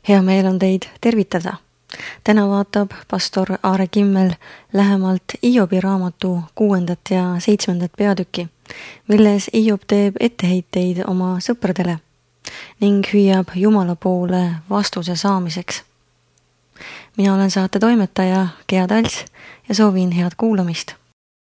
Hea meel on teid tervitada. Täna vaatab pastor Aare Kimmel lähemalt Hiobi raamatu 6. ja 7. peatükki, milles Hiob teeb etteheiteid oma sõpradele ning hüüab Jumala poole vastuse saamiseks. Mina olen saate toimetaja Gea Tals ja soovin head kuulamist.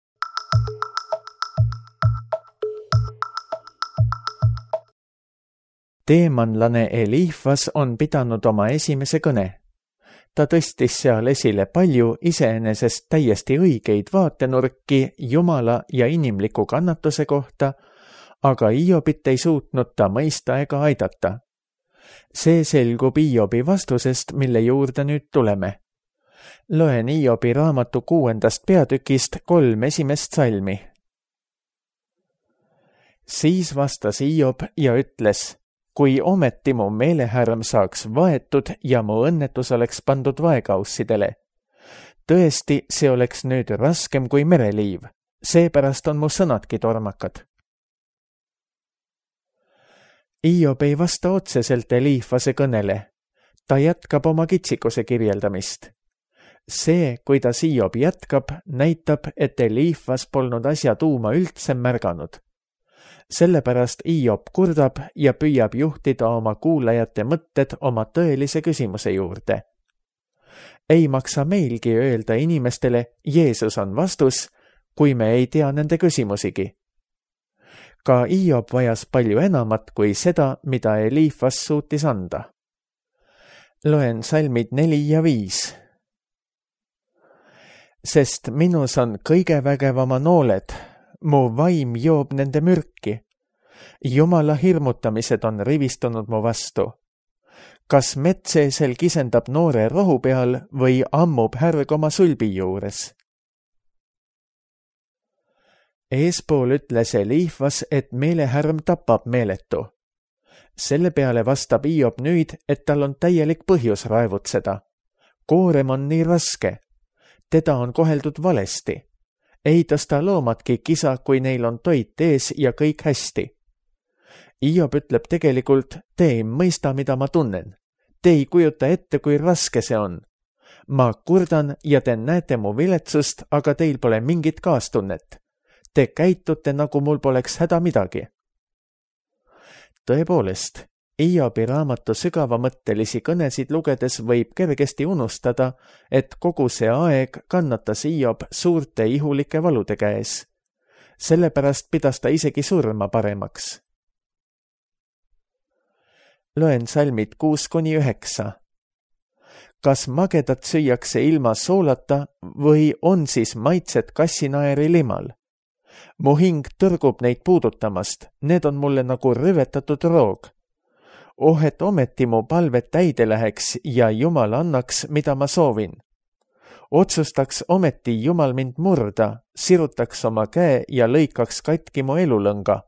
Teemanlane Eliifas on pidanud oma esimese kõne. Ta tõstis seal esile palju iseenesest täiesti õigeid vaatenurki Jumala ja inimliku kannatuse kohta, aga Hiobit ei suutnud ta mõista ega aidata. See selgub Hiobi vastusest, mille juurde nüüd tuleme. Loen Hiobi raamatu 6. peatükist 3 esimest salmi. Siis vastas Hiob ja ütles: kui ometi mu meelehärm saaks vaetud ja mu õnnetus oleks pandud vaekaussidele. Tõesti, see oleks nüüd raskem kui mereliiv, seepärast on mu sõnadki tormakad. Hiob ei vasta otseselt Eliifase kõnele. Ta jätkab oma kitsikuse kirjeldamist. See, kuidas Hiob jätkab, näitab, et Eliifas polnud asja tuuma üldse märganud. Sellepärast Hiob kurdab ja püüab juhtida oma kuulajate mõtted oma tõelise küsimuse juurde. Ei maksa meilgi öelda inimestele, Jeesus on vastus, kui me ei tea nende küsimusigi. Ka Hiob vajas palju enamat kui seda, mida Eliifas suutis anda. Loen salmid 4 ja 5. Sest minus on kõige vägevama nooled, mu vaim joob nende mürki. Jumala hirmutamised on rivistunud mu vastu. Kas metseesel kisendab noore rohu peal või ammub härg oma sulbi juures? Eespool ütles Eliifas, et meelehärm tapab meeletu. Selle peale vastab Hiob nüüd, et tal on täielik põhjus raevutseda. Koorem on nii raske. Teda on koheldud valesti. Ei tõsta loomadki kisa, kui neil on toit ees ja kõik hästi. Hiob ütleb tegelikult, te ei mõista, mida ma tunnen. Te ei kujuta ette, kui raske see on. Ma kurdan ja te näete mu viletsust, aga teil pole mingit kaastunnet. Te käitute, nagu mul poleks häda midagi. Tõepoolest, Hiobi raamatu sügavamõttelisi kõnesid lugedes võib kergesti unustada, et kogu see aeg kannatas Hiob suurte ihulike valude käes. Sellepärast pidas ta isegi surma paremaks. Loen salmid 6-9. Kas magedat süüakse ilma soolata või on siis maitset kassinaeri limal? Mu hing tõrgub neid puudutamast, need on mulle nagu rüvetatud roog. Oh, et ometi mu palved täide läheks ja Jumal annaks, mida ma soovin. Otsustaks ometi Jumal mind murda, sirutaks oma käe ja lõikaks katki mu elulõnga.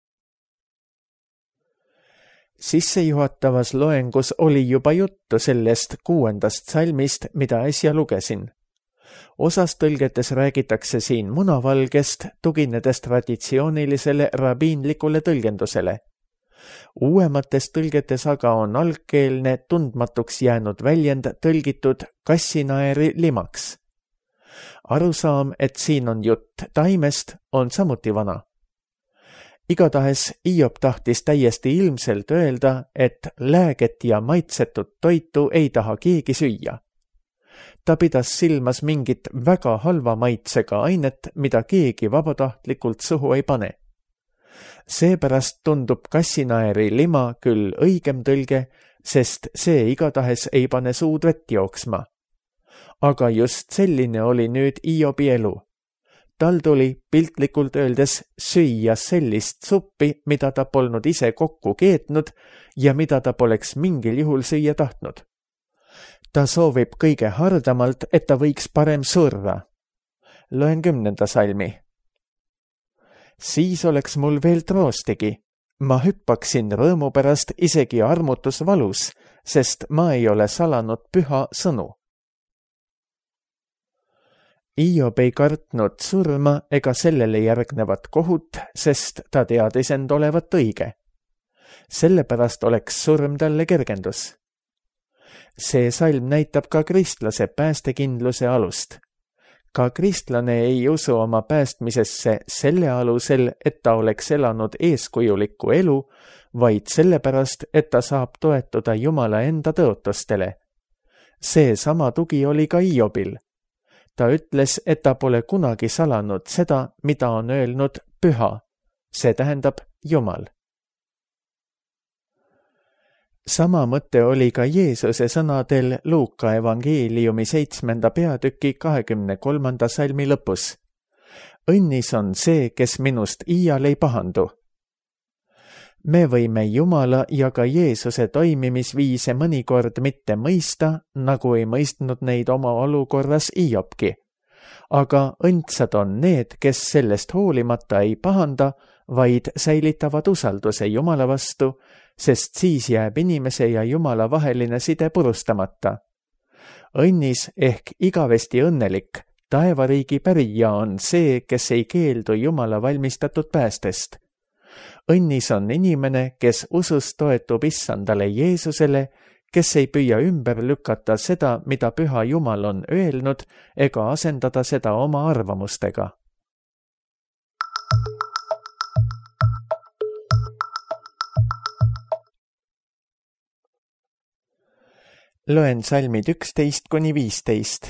Sissejuhatavas loengus oli juba juttu sellest 6. salmist, mida äsja lugesin. Osas tõlgetes räägitakse siin munavalgest, tuginedes traditsioonilisele rabiinlikule tõlgendusele. Uuemates tõlgetes aga on algkeelne tundmatuks jäänud väljend tõlgitud kassinaeri limaks. Arusaam, et siin on jutt taimest, on samuti vana. Igatahes Hiob tahtis täiesti ilmselt öelda, et lääget ja maitsetut toitu ei taha keegi süüa. Ta pidas silmas mingit väga halva maitsega ainet, mida keegi vabatahtlikult suhu ei pane. Seepärast tundub kassinaeri lima küll õigem tõlge, sest see igatahes ei pane suud vett jooksma. Aga just selline oli nüüd Hiobi elu. Tal tuli piltlikult öeldes süüa sellist suppi, mida ta polnud ise kokku keetnud ja mida ta poleks mingil juhul süüa tahtnud. Ta soovib kõige hardamalt, et ta võiks parem surra. Loen 10. salmi. Siis oleks mul veel troostigi. Ma hüppaksin rõõmu pärast isegi armutusvalus, sest ma ei ole salanud püha sõnu. Hiob ei kartnud surma ega sellele järgnevat kohut, sest ta teadis end olevat õige. Sellepärast oleks surm talle kergendus. See salm näitab ka kristlase päästekindluse alust. Ka kristlane ei usu oma päästmisesse selle alusel, et ta oleks elanud eeskujulikku elu, vaid sellepärast, et ta saab toetuda Jumala enda tõotustele. See sama tugi oli ka Hiobil. Ta ütles, et ta pole kunagi salanud seda, mida on öelnud püha, see tähendab Jumal. Sama mõte oli ka Jeesuse sõnadel Luuka evangeeliumi 7. peatüki 23. salmi lõpus. Õnnis on see, kes minust iial ei pahandu. Me võime Jumala ja ka Jeesuse toimimisviise mõnikord mitte mõista, nagu ei mõistnud neid oma olukorras Hiobki. Aga õndsad on need, kes sellest hoolimata ei pahanda, vaid säilitavad usalduse Jumala vastu, sest siis jääb inimese ja Jumala vaheline side purustamata. Õnnis ehk igavesti õnnelik, taevariigi pärija on see, kes ei keeldu Jumala valmistatud päästest. Õnnis on inimene, kes usus toetub issandale Jeesusele, kes ei püüa ümber lükata seda, mida püha Jumal on öelnud, ega asendada seda oma arvamustega. Loen salmid 11–15.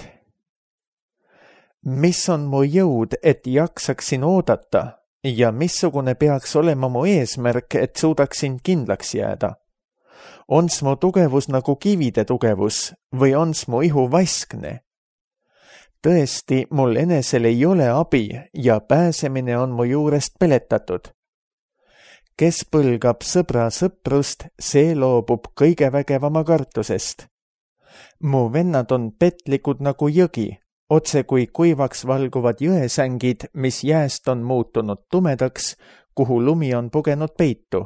Mis on mu jõud, et jaksaksin oodata, ja missugune peaks olema mu eesmärk, et suudaksin kindlaks jääda? Ons mu tugevus nagu kivide tugevus või ons mu ihu vaskne? Tõesti, mul enesel ei ole abi ja pääsemine on mu juurest peletatud. Kes põlgab sõbra sõprust, see loobub kõige vägevama kartusest. Mu vennad on petlikud nagu jõgi, otse kui kuivaks valguvad jõesängid, mis jääst on muutunud tumedaks, kuhu lumi on pugenud peitu.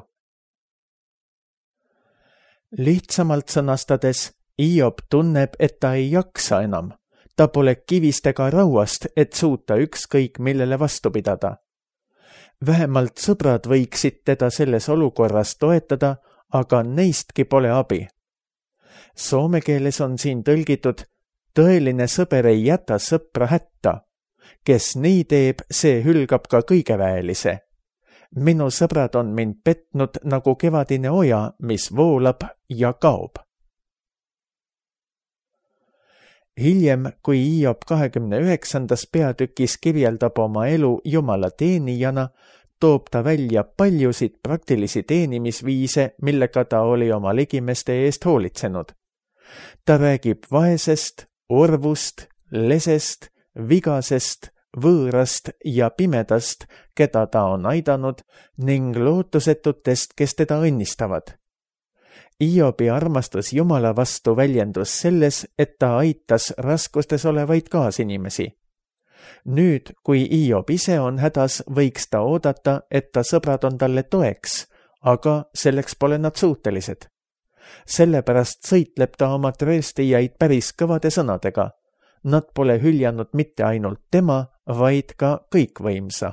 Lihtsamalt sõnastades, Hiob tunneb, et ta ei jaksa enam. Ta pole kivist ega rauast, et suuta ükskõik millele vastu pidada. Vähemalt sõbrad võiksid teda selles olukorras toetada, aga neistki pole abi. Soome keeles on siin tõlgitud, tõeline sõber ei jäta sõpra hätta. Kes nii teeb, see hülgab ka kõigeväelise. Minu sõbrad on mind petnud nagu kevadine oja, mis voolab ja kaob. Hiljem, kui Hiob 29. peatükis kirjeldab oma elu Jumala teenijana, toob ta välja paljusid praktilisi teenimisviise, millega ta oli oma ligimeste eest hoolitsenud. Ta räägib vaesest, orvust, lesest, vigasest, võõrast ja pimedast, keda ta on aidanud, ning lootusetutest, kes teda õnnistavad. Hiobi armastus Jumala vastu väljendus selles, et ta aitas raskustes olevaid kaasinimesi. Nüüd, kui Hiob ise on hädas, võiks ta oodata, et ta sõbrad on talle toeks, aga selleks pole nad suutelised. Sellepärast sõitleb ta oma trööstijaid päris kõvade sõnadega. Nad pole hüljanud mitte ainult tema, vaid ka kõikvõimsa.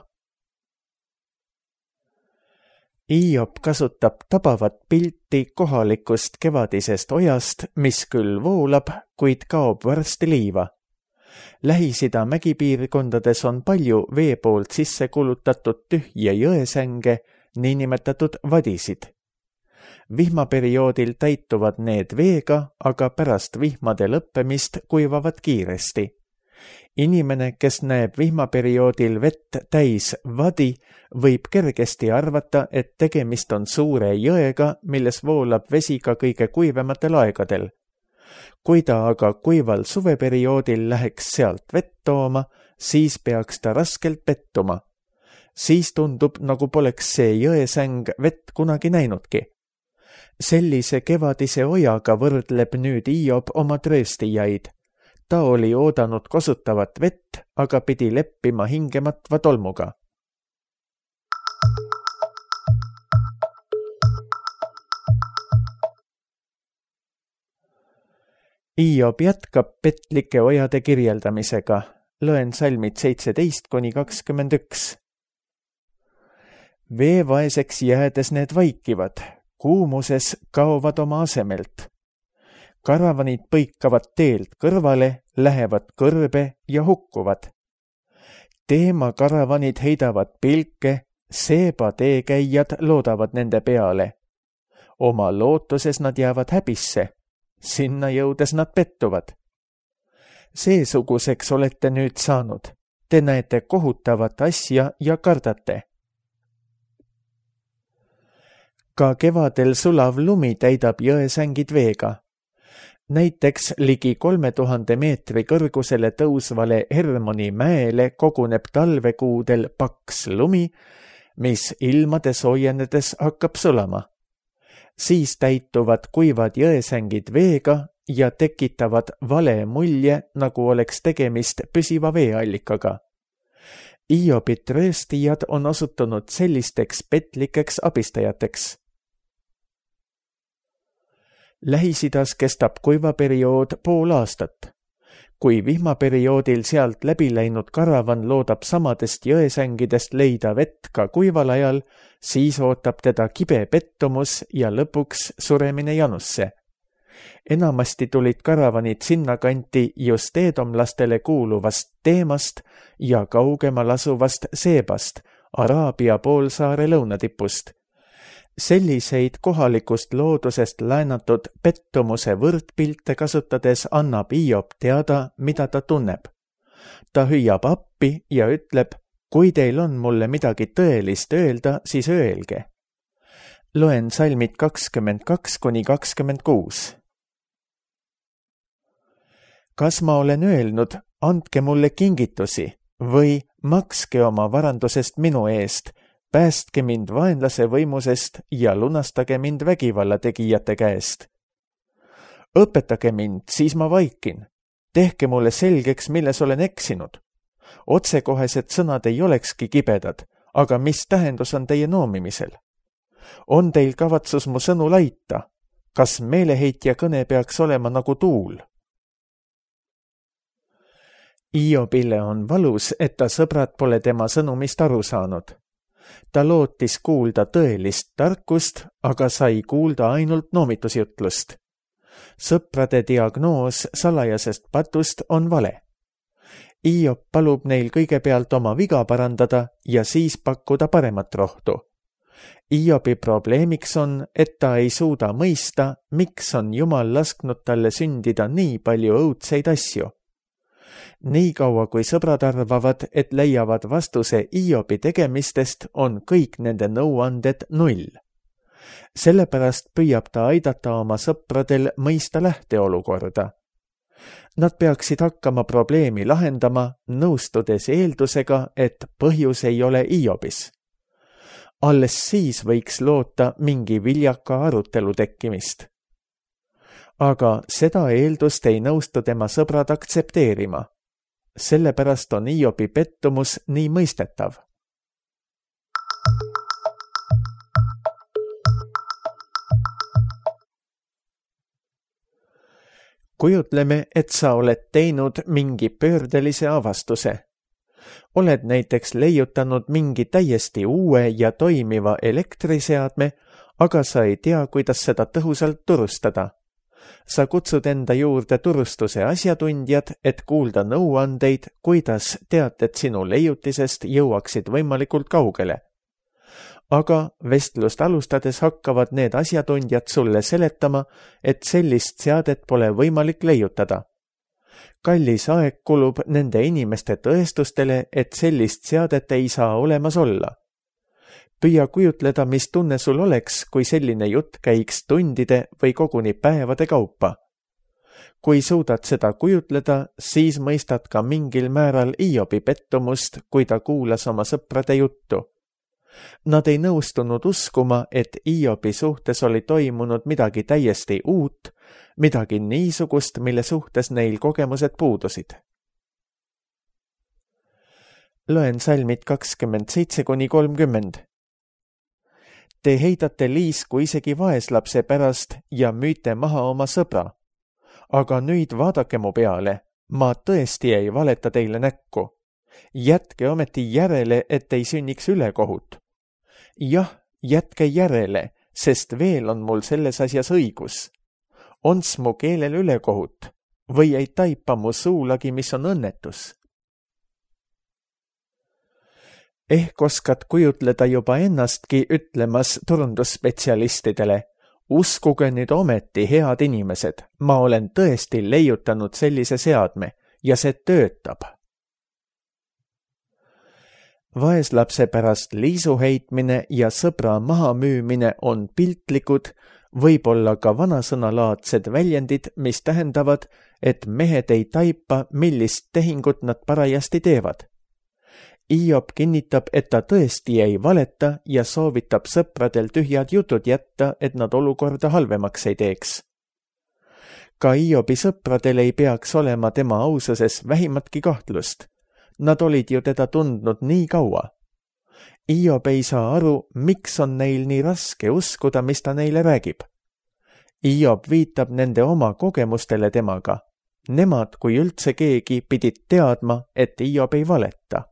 Hiob kasutab tabavat pilti kohalikust kevadisest ojast, mis küll voolab, kuid kaob varsti liiva. Lähis-Ida mägipiirkondades on palju vee poolt sisse kulutatud tühje jõesänge, niinimetatud vadisid. Vihmaperioodil täituvad need veega, aga pärast vihmade lõppemist kuivavad kiiresti. Inimene, kes näeb vihmaperioodil vett täis vadi, võib kergesti arvata, et tegemist on suure jõega, milles voolab vesi ka kõige kuivematel aegadel. Kui ta aga kuival suveperioodil läheks sealt vett tooma, siis peaks ta raskelt pettuma. Siis tundub, nagu poleks see jõesäng vett kunagi näinudki. Sellise kevadise ojaga võrdleb nüüd Hiob oma trööstijaid. Ta oli oodanud kosutavat vett, aga pidi leppima hingematva tolmuga. Hiob jätkab petlike ojade kirjeldamisega. Loen salmid 17–21. Veevaeseks jäädes need vaikivad, kuumuses kaovad oma asemelt. Karavanid põikavad teelt kõrvale, lähevad kõrbe ja hukkuvad. Teemakaravanid heidavad pilke, seeba teekäijad loodavad nende peale. Oma lootuses nad jäävad häbisse, sinna jõudes nad pettuvad. Seesuguseks olete nüüd saanud. Te näete kohutavat asja ja kardate. Ka kevadel sulav lumi täidab jõesängid veega. Näiteks ligi 3000 meetri kõrgusele tõusvale Hermoni mäele koguneb talvekuudel paks lumi, mis ilmade soojenedes hakkab sulama. Siis täituvad kuivad jõesängid veega ja tekitavad vale mulje, nagu oleks tegemist püsiva veeallikaga. Hiobi trööstijad on osutunud sellisteks petlikeks abistajateks. Lähis-Idas kestab kuivaperiood pool aastat. Kui vihmaperioodil sealt läbi läinud karavan loodab samadest jõesängidest leida vett ka kuival ajal, siis ootab teda kibe pettumus ja lõpuks suremine janusse. Enamasti tulid karavanid sinnakanti just eedomlastele kuuluvast Teemast ja kaugemal asuvast Seebast, Araabia poolsaare lõunatipust. Selliseid kohalikust loodusest laenatud pettumuse võrdpilte kasutades annab Hiob teada, mida ta tunneb. Ta hüüab appi ja ütleb, kui teil on mulle midagi tõelist öelda, siis öelge. Loen salmid 22–26. Kas ma olen öelnud, andke mulle kingitusi või makske oma varandusest minu eest, päästke mind vaenlase võimusest ja lunastage mind vägivallategijate käest. Õpetage mind, siis ma vaikin. Tehke mulle selgeks, milles olen eksinud. Otsekohesed sõnad ei olekski kibedad, aga mis tähendus on teie noomimisel? On teil kavatsus mu sõnu laita? Kas meeleheitja kõne peaks olema nagu tuul? Hiobile on valus, et ta sõbrad pole tema sõnumist aru saanud. Ta lootis kuulda tõelist tarkust, aga sai kuulda ainult noomitusjutlust. Sõprade diagnoos salajasest patust on vale. Hiob palub neil kõigepealt oma viga parandada ja siis pakkuda paremat rohtu. Hiobi probleemiks on, et ta ei suuda mõista, miks on Jumal lasknud talle sündida nii palju õudseid asju. Niikaua kui sõbrad arvavad, et leiavad vastuse Hiobi tegemistest, on kõik nende nõuanded 0. Sellepärast püüab ta aidata oma sõpradel mõista lähteolukorda. Nad peaksid hakkama probleemi lahendama, nõustudes eeldusega, et põhjus ei ole Hiobis. Alles siis võiks loota mingi viljaka arutelu tekkimist. Aga seda eeldust ei nõustu tema sõbrad aktsepteerima. Sellepärast on Hiobi pettumus nii mõistetav. Kujutleme, et sa oled teinud mingi pöördelise avastuse. Oled näiteks leiutanud mingi täiesti uue ja toimiva elektriseadme, aga sa ei tea, kuidas seda tõhusalt turustada. Sa kutsud enda juurde turustuse asjatundjad, et kuulda nõuandeid, kuidas teated sinu leiutisest jõuaksid võimalikult kaugele. Aga vestlust alustades hakkavad need asjatundjad sulle seletama, et sellist seadet pole võimalik leiutada. Kallis aeg kulub nende inimeste tõestustele, et sellist seadet ei saa olemas olla. Püüa kujutleda, mis tunne sul oleks, kui selline jutt käiks tundide või koguni päevade kaupa. Kui suudad seda kujutleda, siis mõistad ka mingil määral Hiobi pettumust, kui ta kuulas oma sõprade juttu. Nad ei nõustunud uskuma, et Hiobi suhtes oli toimunud midagi täiesti uut, midagi niisugust, mille suhtes neil kogemused puudusid. Loen salmid 27–30. Te heidate liisku isegi vaeslapse pärast ja müüte maha oma sõbra. Aga nüüd vaadake mu peale, ma tõesti ei valeta teile näkku. Jätke ometi järele, et ei sünniks ülekohut. Jah, jätke järele, sest veel on mul selles asjas õigus. Ons mu keelel ülekohut või ei taipa mu suulagi, mis on õnnetus? Ehk oskad kujutleda juba ennastki ütlemas turundusspetsialistidele: uskuge nüüd ometi, head inimesed, ma olen tõesti leiutanud sellise seadme ja see töötab. Vaeslapse pärast liisu heitmine ja sõbra mahamüümine on piltlikud, võib-olla ka vanasõnalaadsed väljendid, mis tähendavad, et mehed ei taipa, millist tehingut nad parajasti teevad. Hiob kinnitab, et ta tõesti ei valeta ja soovitab sõpradel tühjad jutud jätta, et nad olukorda halvemaks ei teeks. Ka Hiobi sõpradel ei peaks olema tema aususes vähimatki kahtlust. Nad olid ju teda tundnud nii kaua. Hiob ei saa aru, miks on neil nii raske uskuda, mis ta neile räägib. Hiob viitab nende oma kogemustele temaga. Nemad, kui üldse keegi, pidid teadma, et Hiob ei valeta.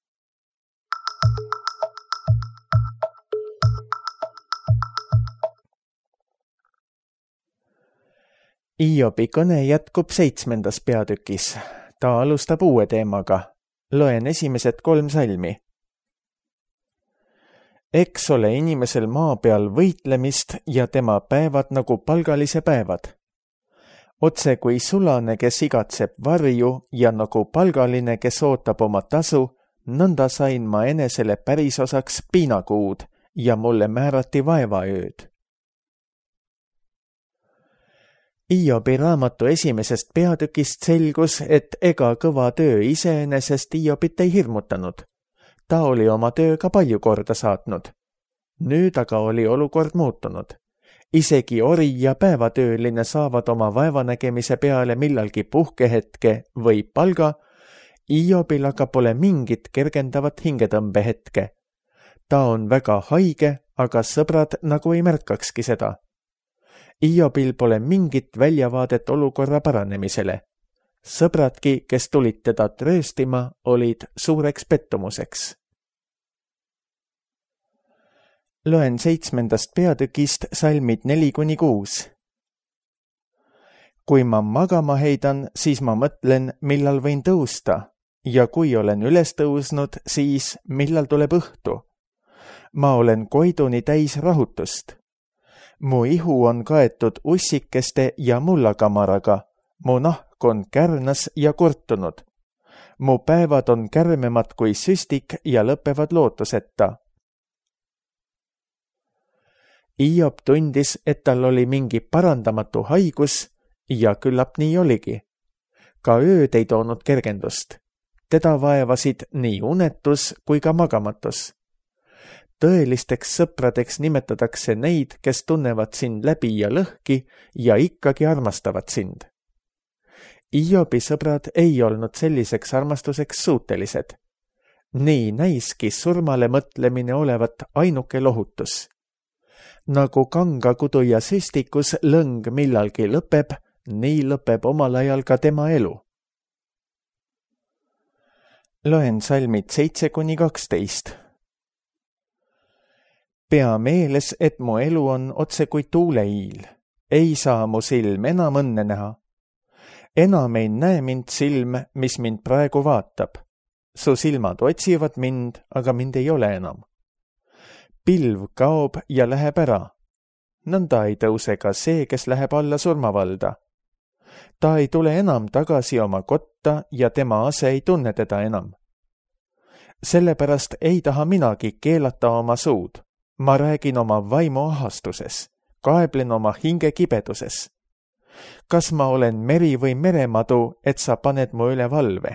Hiobi kõne jätkub 7. peatükis. Ta alustab uue teemaga. Loen esimesed 3 salmi. Eks ole inimesel maa peal võitlemist ja tema päevad nagu palgalise päevad. Otse kui sulane, kes igatseb varju ja nagu palgaline, kes ootab oma tasu, nõnda sain ma enesele pärisosaks piinakuud ja mulle määrati vaevaööd. Hiobi raamatu esimesest peatükist selgus, et ega kõva töö iseenesest Hiobit ei hirmutanud. Ta oli oma tööga palju korda saatnud. Nüüd aga oli olukord muutunud. Isegi ori ja päevatööline saavad oma vaevanägemise peale millalgi puhkehetke või palga, Hiobil aga pole mingit kergendavat hingetõmbehetke. Ta on väga haige, aga sõbrad nagu ei märkakski seda. Hiobil pole mingit väljavaadet olukorra paranemisele. Sõbradki, kes tulid teda trööstima, olid suureks pettumuseks. Loen 7. peatükist salmid 4-6. Kui ma magama heidan, siis ma mõtlen, millal võin tõusta, ja kui olen üles tõusnud, siis millal tuleb õhtu. Ma olen koiduni täis rahutust. Mu ihu on kaetud ussikeste ja mullakamaraga, mu nahk on kärnas ja kurtunud. Mu päevad on kärmemad kui süstik ja lõpevad lootuseta. Hiob tundis, et tal oli mingi parandamatu haigus ja küllap nii oligi. Ka ööd ei toonud kergendust. Teda vaevasid nii unetus kui ka magamatus. Tõelisteks sõpradeks nimetatakse neid, kes tunnevad sind läbi ja lõhki ja ikkagi armastavad sind. Hiobi sõbrad ei olnud selliseks armastuseks suutelised. Nii näiski surmale mõtlemine olevat ainuke lohutus. Nagu kangakudu ja süstikus lõng millalgi lõpeb, nii lõpeb omal ajal ka tema elu. Loen salmid 7-12. Pea meeles, et mu elu on otse kui tuuleiil. Ei saa mu silm enam õnne näha. Enam ei näe mind silm, mis mind praegu vaatab. Su silmad otsivad mind, aga mind ei ole enam. Pilv kaob ja läheb ära. Nõnda ei tõuse ka see, kes läheb alla surmavalda. Ta ei tule enam tagasi oma kotta ja tema ase ei tunne teda enam. Sellepärast ei taha minagi keelata oma suud. Ma räägin oma vaimu ahastuses, kaeblen oma hinge kibeduses. Kas ma olen meri või meremadu, et sa paned mu üle valve?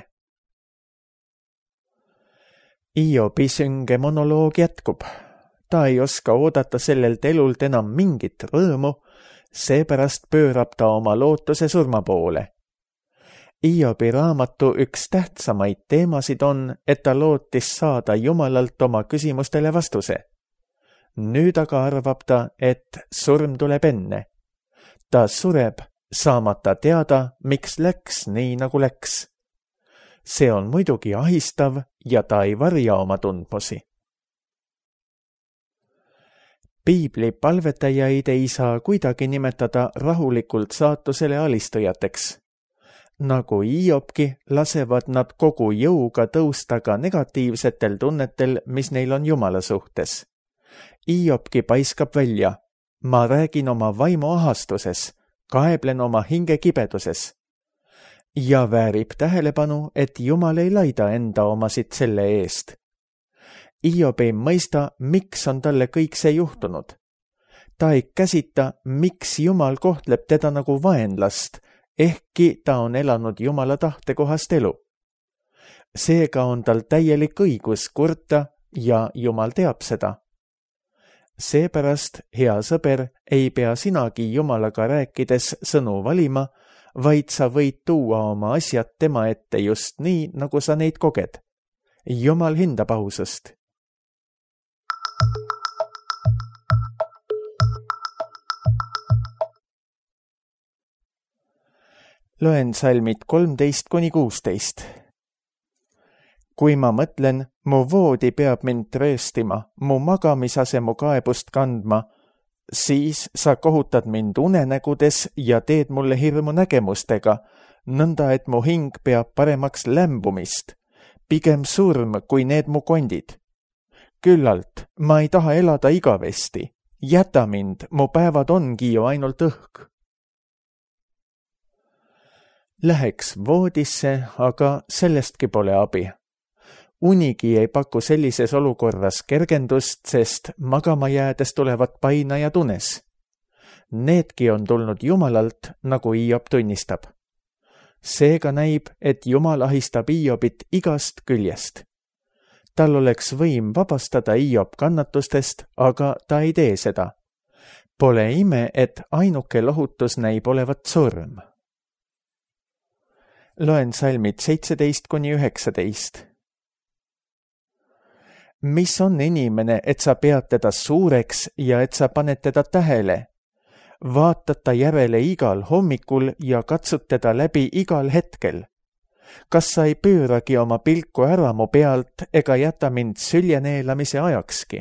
Hiobi sünge monoloog jätkub. Ta ei oska oodata sellelt elult enam mingit rõõmu, seepärast pöörab ta oma lootuse surma poole. Hiobi raamatu üks tähtsamaid teemasid on, et ta lootis saada Jumalalt oma küsimustele vastuse. Nüüd aga arvab ta, et surm tuleb enne. Ta sureb, saamata teada, miks läks nii, nagu läks. See on muidugi ahistav ja ta ei varja oma tundmusi. Piibli palvetajaid ei saa kuidagi nimetada rahulikult saatusele alistujateks. Nagu Hiobki, lasevad nad kogu jõuga tõusta ka negatiivsetel tunnetel, mis neil on Jumala suhtes. Hiobki paiskab välja: ma räägin oma vaimu ahastuses, kaeblen oma hinge kibeduses. Ja väärib tähelepanu, et Jumal ei laida enda omasid selle eest. Hiob ei mõista, miks on talle kõik see juhtunud. Ta ei käsita, miks Jumal kohtleb teda nagu vaenlast, ehkki ta on elanud Jumala tahtekohast elu. Seega on tal täielik õigus kurta ja Jumal teab seda. Seepärast, hea sõber, ei pea sinagi Jumalaga rääkides sõnu valima, vaid sa võid tuua oma asjad tema ette just nii, nagu sa neid koged. Jumal hindab ausust. Loen salmid 13–16. Kui ma mõtlen, mu voodi peab mind trööstima, mu magamisase mu kaebust kandma, siis sa kohutad mind unenägudes ja teed mulle hirmu nägemustega, nõnda et mu hing peab paremaks lämbumist, pigem surm kui need mu kondid. Küllalt, ma ei taha elada igavesti, jäta mind, mu päevad ongi ju ainult õhk. Läheks voodisse, aga sellestki pole abi. Unigi ei paku sellises olukorras kergendust, sest magama jäädes tulevad painajad unes. Needki on tulnud Jumalalt, nagu Hiob tunnistab. Seega näib, et Jumal ahistab Hiobit igast küljest. Tal oleks võim vabastada Hiob kannatustest, aga ta ei tee seda. Pole ime, et ainuke lohutus näib olevat surm. Loen salmid 17–19. Mis on inimene, et sa pead teda suureks ja et sa paned teda tähele? Vaatad ta järele igal hommikul ja katsud teda läbi igal hetkel. Kas sa ei pööragi oma pilku ära mu pealt ega jäta mind süljeneelamise ajakski?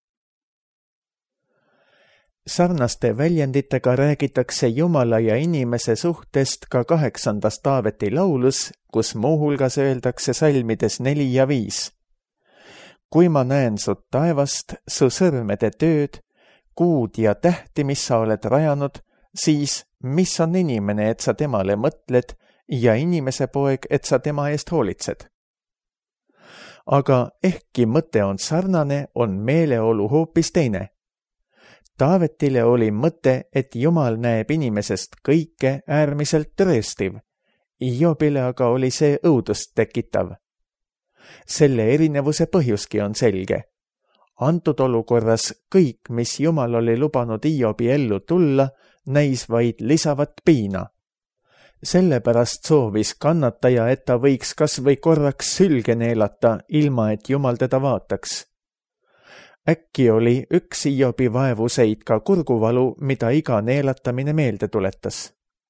Sarnaste väljenditega räägitakse Jumala ja inimese suhtest ka 8. Taaveti laulus, kus muuhulgas öeldakse salmides 4 ja 5. Kui ma näen su taevast, su sõrmede tööd, kuud ja tähti, mis sa oled rajanud, siis mis on inimene, et sa temale mõtled, ja inimese poeg, et sa tema eest hoolitsed? Aga ehkki mõte on sarnane, on meeleolu hoopis teine. Taavetile oli mõte, et Jumal näeb inimesest kõike äärmiselt trööstiv. Hiobile aga oli see õudust tekitav. Selle erinevuse põhjuski on selge. Antud olukorras kõik, mis Jumal oli lubanud Hiobi ellu tulla, näis vaid lisavat piina. Sellepärast soovis kannataja, et ta võiks kas või korraks sülge neelata, ilma et Jumal teda vaataks. Äkki oli üks Hiobi vaevuseid ka kurguvalu, mida iga neelatamine meelde tuletas.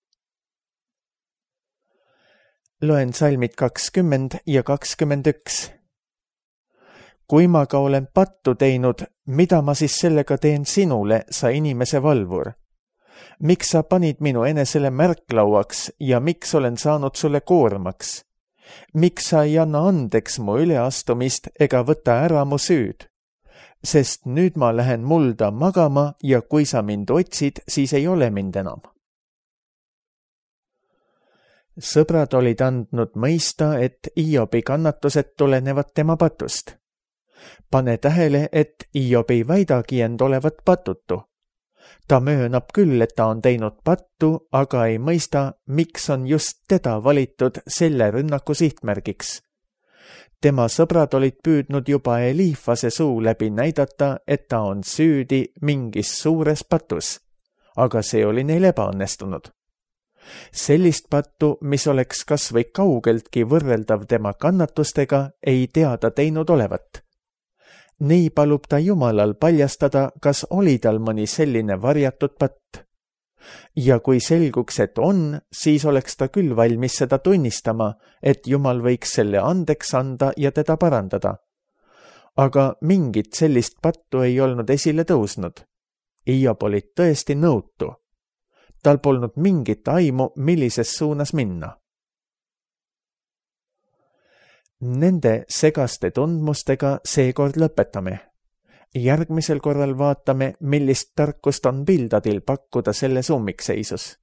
Loen salmid 20 ja 21. Kui ma ka olen pattu teinud, mida ma siis sellega teen sinule, sa inimese valvur? Miks sa panid minu enesele märklauaks ja miks olen saanud sulle koormaks? Miks sa ei anna andeks mu üleastumist ega võta ära mu süüd? Sest nüüd ma lähen mulda magama ja kui sa mind otsid, siis ei ole mind enam. Sõbrad olid andnud mõista, et Hiobi kannatused tulenevad tema patust. Pane tähele, et Hiob ei väidagi end olevat patutu. Ta möönab küll, et ta on teinud pattu, aga ei mõista, miks on just teda valitud selle rünnaku sihtmärgiks. Tema sõbrad olid püüdnud juba Eliifase suu läbi näidata, et ta on süüdi mingis suures patus, aga see oli neil ebaõnnestunud. Sellist pattu, mis oleks kas või kaugeltki võrreldav tema kannatustega, ei tea ta teinud olevat. Nii palub ta Jumalal paljastada, kas oli tal mõni selline varjatud patt. Ja kui selguks, et on, siis oleks ta küll valmis seda tunnistama, et Jumal võiks selle andeks anda ja teda parandada. Aga mingit sellist pattu ei olnud esile tõusnud. Hiob oli tõesti nõutu. Tal polnud mingit aimu, millises suunas minna. Nende segaste tundmustega seekord lõpetame. Järgmisel korral vaatame, millist tarkust on Bildadil pakkuda selles ummikseisus.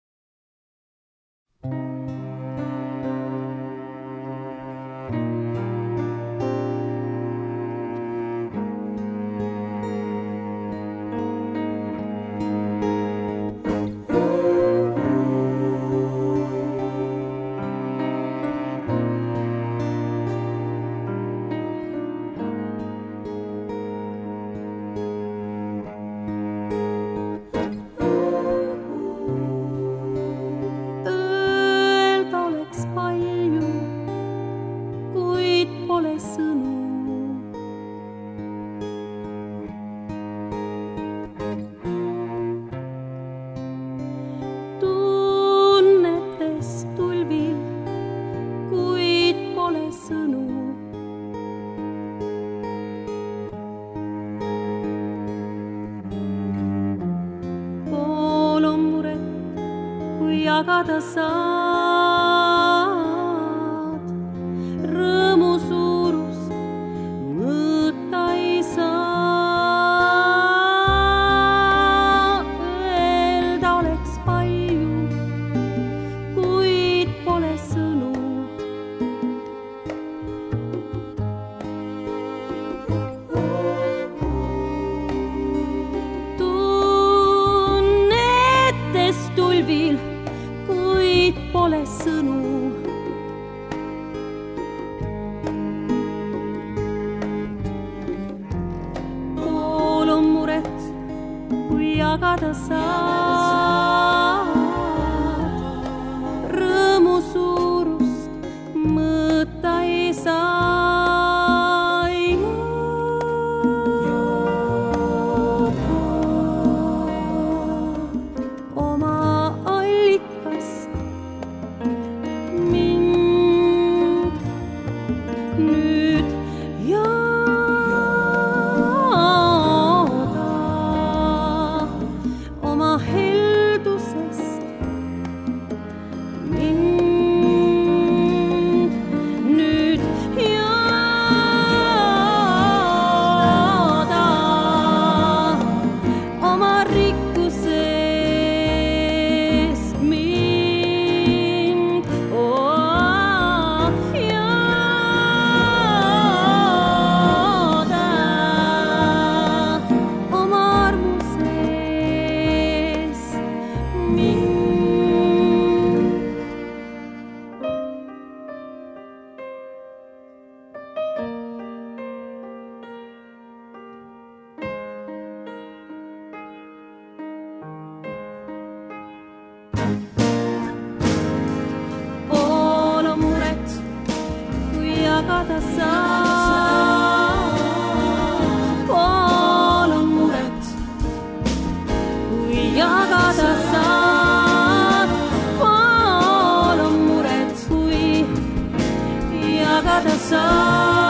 Jagada saad, rõõmu suurust mõõta ei saa. Öelda oleks palju, kuid pole sõnu. Tunnetes tulvil pole sõnu. Pool on muret, kui jagada saad, rõõmu suurust mõõta ei saa. Jagada saad, pool on muret, kui jagada saad, pool on muret, kui jagada saad.